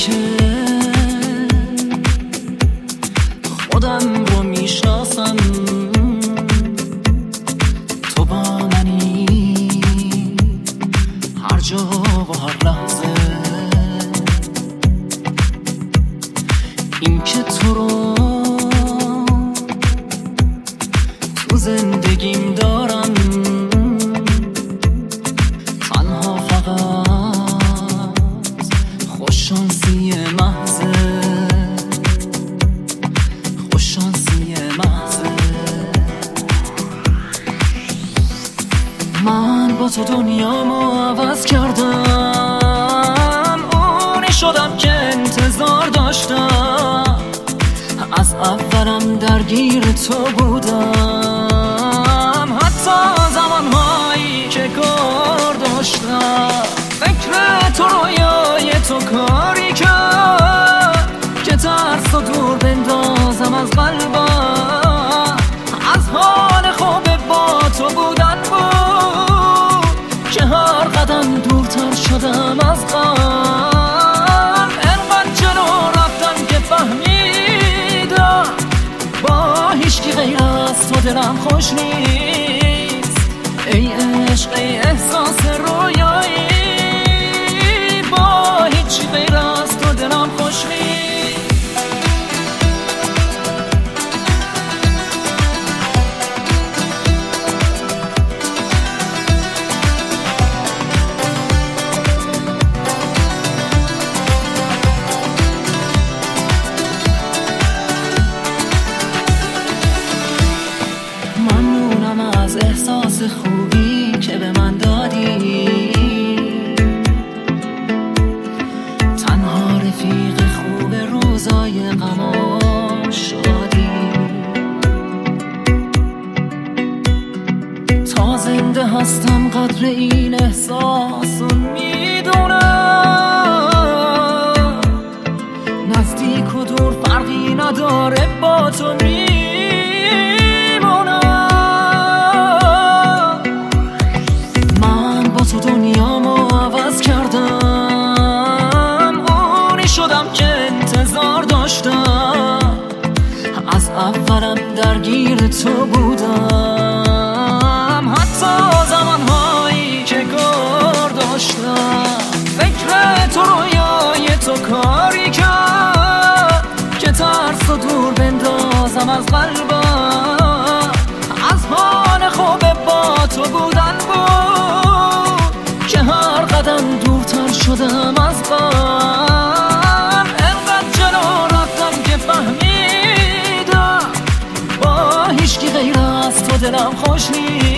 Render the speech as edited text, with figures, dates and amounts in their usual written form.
که خودم رو میشناسم، تو با منی هر جا و هر لحظه. این که تو رو تو زندگیم دارم، تنها فقط خوششانسی محضه، خوششانسی محضه. من با تو دنیامو عوض کردم، اونی شدم که انتظار داشتم، از اولم درگیر تو بودم، حتی زمانهایی که کار داشتم. فکر تو رویای تو کاری کرد که ترس و دور بندازم از قلبم. از حال خوب با تو بودن بود که هر قدم دورتر شدم از غم. انقدر جلو رفتم که فهمیدم با هیچکی غیر از تو دلم خوش نیست. ای عشق ای احساس رویایی، با هیچی غیر از تو دلم خوش نیست. از احساس خوبی که به من دادی، تنها رفیق خوب روزای غم و شادی. تا زنده هستم قدر این احساس رو میدونم، نزدیک و دور فرقی نداره با تو تو دنیامو عوض کردم، اونی شدم که انتظار داشتم، از اولم درگیر تو بودم، حتی زمانهایی که کار داشتم. فکر تو رویای تو کاری کرد که ترس و دور بندازم از قلبم. از حال خوب با تو بودن بود که هر قدم دورتر شدم از غم. انقدر جلو رفتم که فهمیدم با هیچکی غیر از تو دلم خوش نیست.